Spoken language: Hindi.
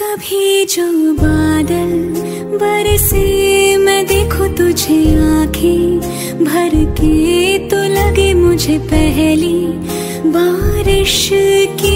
कभी जो बादल बरसे मैं देखूं तुझे आंखें भर के, तो लगे मुझे पहली बारिश की